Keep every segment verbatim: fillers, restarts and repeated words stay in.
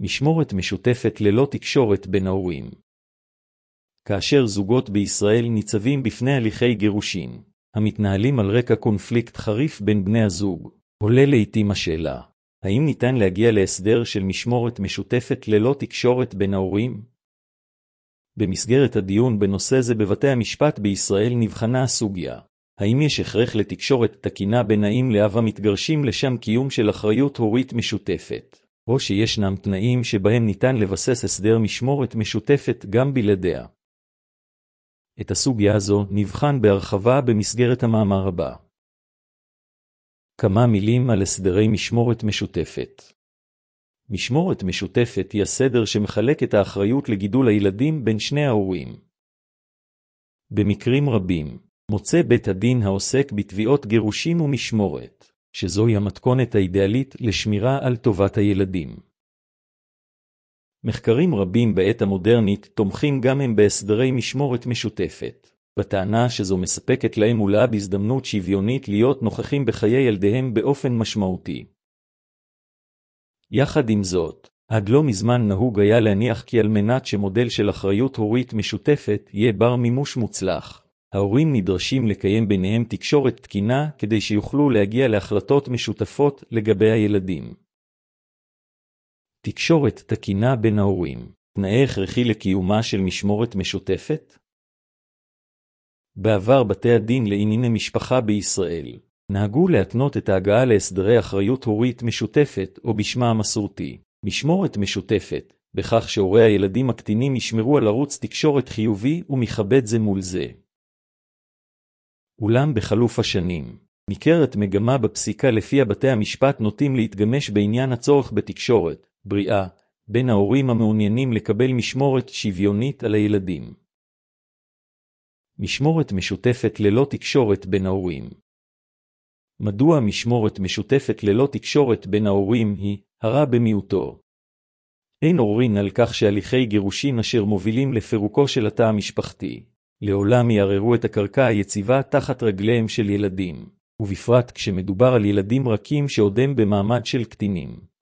משמורת משותפת ללא תקשורת בין ההורים. כאשר זוגות בישראל ניצבים בפני הליכי גירושין, המתנהלים על רקע קונפליקט חריף בין בני הזוג, עולה לעתים השאלה, האם ניתן להגיע להסדר של משמורת משותפת ללא תקשורת בין ההורים? במסגרת הדיון בנושא זה בבתי המשפט בישראל נבחנה הסוגיה, האם יש הכרח לתקשורת תקינה בין האם לאב המתגרשים לשם קיום של אחריות הורית משותפת, או שישנם תנאים שבהם ניתן לבסס הסדר משמורת משותפת גם בלעדיה. את הסוגיה הזו נבחן בהרחבה במסגרת המאמר הבא. כמה מילים על הסדרי משמורת משותפת. משמורת משותפת היא הסדר שמחלק את האחריות לגידול הילדים בין שני ההורים. במקרים רבים, מוצא בית הדין העוסק בתביעות גירושים ומשמורת, שזוהי המתכונת האידיאלית לשמירה על טובת הילדים. מחקרים רבים בעת המודרנית תומכים גם הם בהסדרי משמורת משותפת, בטענה שזו מספקת להם ולאב הזדמנות שוויונית להיות נוכחים בחיי ילדיהם באופן משמעותי. יחד עם זאת, עד לא מזמן נהוג היה להניח כי על מנת שמודל של אחריות הורית משותפת יהיה בר מימוש מוצלח, ההורים נדרשים לקיים ביניהם תקשורת תקינה כדי שיוכלו להגיע להחלטות משותפות לגבי הילדים. תקשורת תקינה בין ההורים, תנאי הכרחי לקיומה של משמורת משותפת? בעבר בתי הדין לענייני משפחה בישראל נהגו להתנות את ההגעה להסדרי אחריות הורית משותפת או בשמה המסורתי, משמורת משותפת, בכך שהורי הילדים הקטינים ישמרו על ערוץ תקשורת חיובי ומכבד זה מול זה. אולם בחלוף השנים, ניכרת מגמה בפסיקה לפיה בתי המשפט נוטים להתגמש בעניין הצורך בתקשורת, בריאה, בין ההורים המעוניינים לקבל משמורת שוויונית על הילדים. משמורת משותפת ללא תקשורת בין ההורים. מדוע משמורת משותפת ללא תקשורת בין ההורים היא הרע במיעוטו? אין עוררין על כך שהליכי גירושין אשר מובילים לפירוקו של התא המשפחתי, לעולם יערערו את הקרקע היציבה תחת רגליהם של ילדים, ובפרט כשמדובר על ילדים רכים שעודם במעמד של קטינים.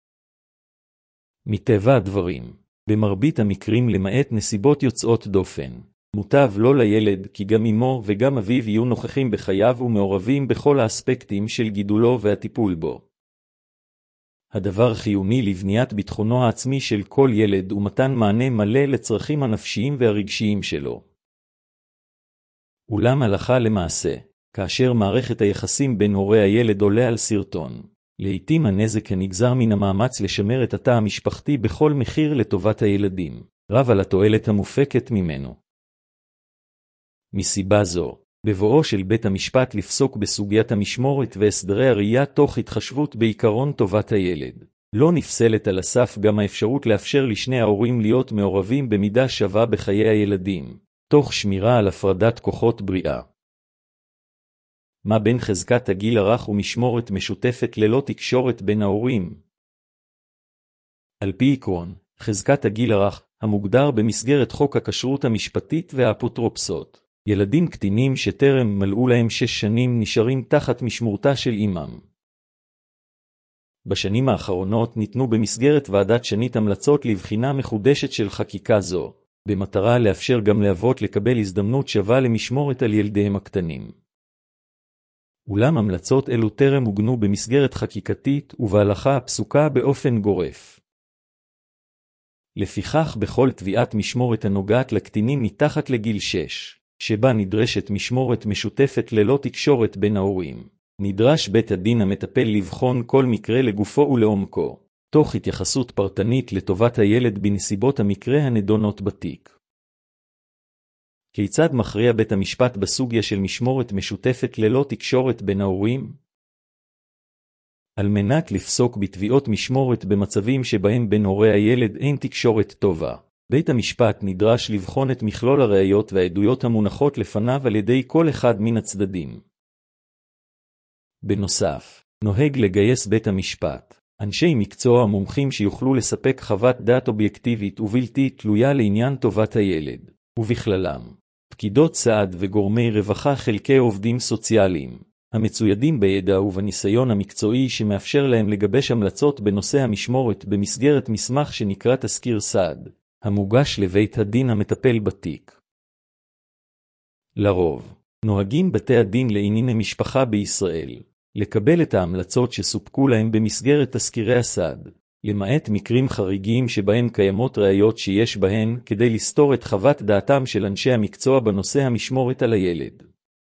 מטבע הדברים, במרבית המקרים למעט נסיבות יוצאות דופן, מוטב לא לילד כי גם אמו וגם אביו יהיו נוכחים בחייו ומעורבים בכל האספקטים של גידולו והטיפול בו. הדבר חיוני לבניית ביטחונו העצמי של כל ילד ומתן מענה מלא לצרכים הנפשיים והרגשיים שלו. אולם הלכה למעשה, כאשר מערכת היחסים בין הורי הילד עולה על סרטון, לעתים הנזק הנגזר מן המאמץ לשמר את התא המשפחתי בכל מחיר לטובת הילדים, רב על התועלת המופקת ממנו. מסיבה זו, בבואו של בית המשפט לפסוק בסוגיית המשמורת והסדרי הראייה תוך התחשבות בעיקרון טובת הילד, לא נפסלת על הסף גם האפשרות לאפשר לשני ההורים להיות מעורבים במידה שווה בחיי הילדים, תוך שמירה על הפרדת כוחות בריאה. מה בין חזקת הגיל הרך ומשמורת משותפת ללא תקשורת בין ההורים? על פי עקרון, חזקת הגיל הרך, המוגדר במסגרת חוק הכשרות המשפטית והאפוטרופסות, ילדים קטינים שטרם מלאו להם שש שנים נשארים תחת משמורתה של אמם. בשנים האחרונות ניתנו במסגרת ועדת שנית המלצות לבחינה מחודשת של חקיקה זו, במטרה לאפשר גם לאבות לקבל הזדמנות שווה למשמורת על ילדיהם הקטנים. אולם המלצות אלו טרם עוגנו במסגרת חקיקתית ובהלכה הפסוקה באופן גורף. לפיכך בכל תביעת משמורת הנוגעת לקטינים מתחת לגיל שש, שבה נדרשת משמורת משותפת ללא תקשורת בין ההורים, נדרש בית הדין המטפל לבחון כל מקרה לגופו ולעומקו, תוך התייחסות פרטנית לטובת הילד בנסיבות המקרה הנדונות בתיק. כיצד מכריע בית המשפט בסוגיה של משמורת משותפת ללא תקשורת בין ההורים? על מנת לפסוק בתביעות משמורת במצבים שבהם בין הורי הילד אין תקשורת טובה, בית המשפט נדרש לבחון את מכלול הראיות והעדויות המונחות לפניו על ידי כל אחד מן הצדדים. בנוסף, נוהג לגייס בית המשפט אנשי מקצוע מומחים שיוכלו לספק חוות דעת אובייקטיבית ובלתי תלויה לעניין טובת הילד, ובכללם פקידות סעד וגורמי רווחה חלקי עובדים סוציאליים, המצוידים בידע ובניסיון המקצועי שמאפשר להם לגבש המלצות בנושא המשמורת במסגרת מסמך שנקרא תזכיר סעד, המוגש לבית הדין המטפל בתיק. לרוב, נוהגים בתי הדין לענייני משפחה בישראל לקבל את ההמלצות שסופקו להם במסגרת תזכירי הסעד, למעט מקרים חריגים שבהם קיימות ראיות שיש בהן כדי לסתור את חוות דעתם של אנשי המקצוע בנושא המשמורת על הילד.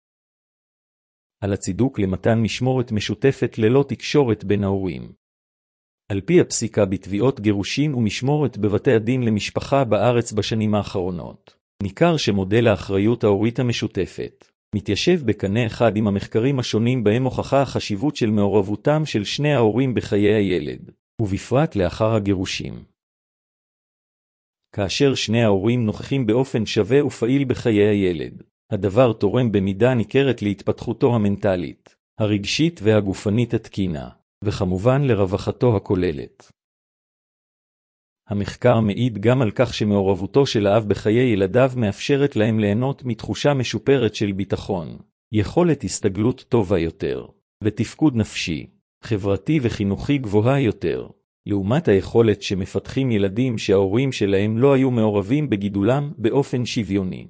על הצידוק למתן משמורת משותפת ללא תקשורת בין ההורים. על פי הפסיקה בתביעות גירושין ומשמורת בבתי הדין למשפחה בארץ בשנים האחרונות, ניכר שמודל האחריות ההורית המשותפת מתיישב בקנה אחד עם המחקרים השונים בהם הוכחה החשיבות של מעורבותם של שני ההורים בחיי הילד, ובפרט לאחר הגירושים. כאשר שני ההורים נוכחים באופן שווה ופעיל בחיי הילד, הדבר תורם במידה ניכרת להתפתחותו המנטלית, הרגשית והגופנית התקינה, וכמובן לרווחתו הכוללת. המחקר מעיד גם על כך שמעורבותו של האב בחיי ילדיו מאפשרת להם ליהנות מתחושה משופרת של ביטחון, יכולת הסתגלות טובה יותר, ותפקוד נפשי, חברתי וחינוכי גבוהה יותר, לעומת היכולת שמפתחים ילדים שההורים שלהם לא היו מעורבים בגידולם באופן שוויוני.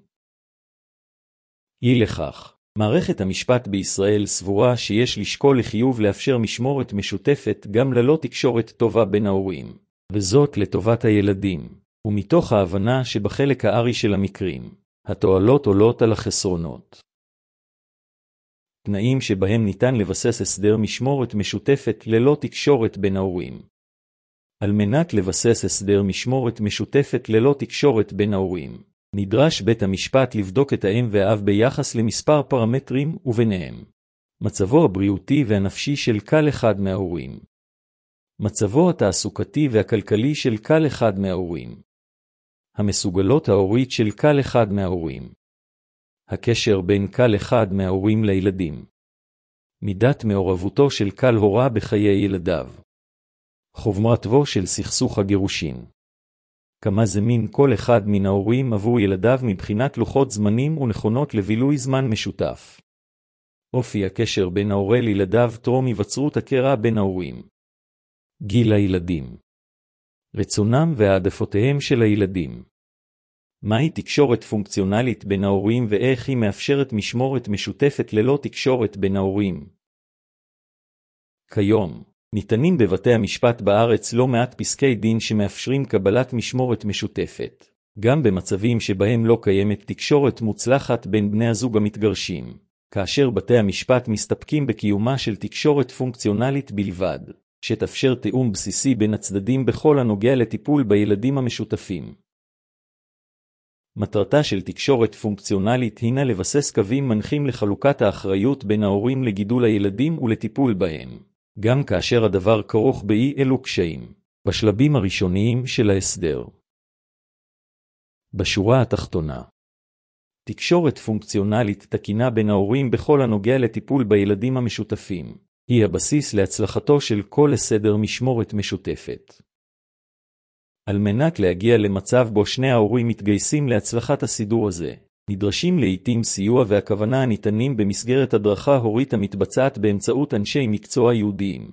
אי לכך, מערכת המשפט בישראל סבורה שיש לשקול לחיוב לאפשר משמורת משותפת גם ללא תקשורת טובה בין ההורים, וזאת לטובת הילדים, ומתוך ההבנה שבחלק הארי של המקרים, התועלות עולות על החסרונות. תנאים שבהם ניתן לבסס הסדר משמורת משותפת ללא תקשורת בין ההורים. על מנת לבסס הסדר משמורת משותפת ללא תקשורת בין ההורים, נדרש בית המשפט לבדוק את האם והאב ביחס למספר פרמטרים וביניהם מצבו הבריאותי והנפשי של כל אחד מההורים, מצבו התעסוקתי והכלכלי של כל אחד מההורים, המסוגלות ההורית של כל אחד מההורים, הקשר בין כל אחד מההורים לילדים, מידת מעורבותו של כל הורה בחיי ילדיו, חומרתו של סכסוך הגירושין, כמה זמין כל אחד מן ההורים עבור ילדיו מבחינת לוחות זמנים ונכונות לבילוי זמן משותף, אופי הקשר בין ההורה לילדיו טרום היווצרות הקרע בין ההורים, גיל הילדים, רצונם והעדפותיהם של הילדים, מהי תקשורת פונקציונלית בין ההורים ואיך היא מאפשרת משמורת משותפת ללא תקשורת בין ההורים. כיום, ניתנים בבתי המשפט בארץ לא מעט פסקי דין שמאפשרים קבלת משמורת משותפת, גם במצבים שבהם לא קיימת תקשורת מוצלחת בין בני הזוג המתגרשים, כאשר בתי המשפט מסתפקים בקיומה של תקשורת פונקציונלית בלבד, שתאפשר תיאום בסיסי בין הצדדים בכל הנוגע לטיפול בילדים המשותפים. מטרתה של תקשורת פונקציונלית הינה לבסס קווים מנחים לחלוקת האחריות בין ההורים לגידול הילדים ולטיפול בהם, גם כאשר הדבר כרוך באי אלו קשיים, בשלבים הראשוניים של ההסדר. בשורה התחתונה, תקשורת פונקציונלית תקינה בין ההורים בכל הנוגע לטיפול בילדים המשותפים, היא הבסיס להצלחתו של כל הסדר משמורת משותפת. על מנת להגיע למצב בו שני ההורים מתגייסים להצלחת הסידור הזה, נדרשים לעתים סיוע והכוונה הניתנים במסגרת הדרכה הורית המתבצעת באמצעות אנשי מקצוע יהודיים.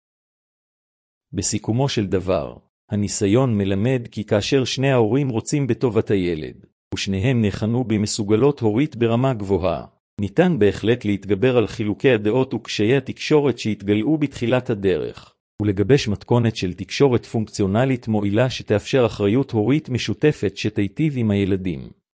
בסיכומו של דבר, הניסיון מלמד כי כאשר שני ההורים רוצים בטובת הילד, ושניהם נחנו במסוגלות הורית ברמה גבוהה, ניתן בהחלט להתגבר על חילוקי הדעות וקשיי התקשורת שהתגלעו בתחילת הדרך, ולגבש מתכונת של תקשורת פונקציונלית מועילה שתאפשר אחריות הורית משותפת שתיטיב עם הילדים.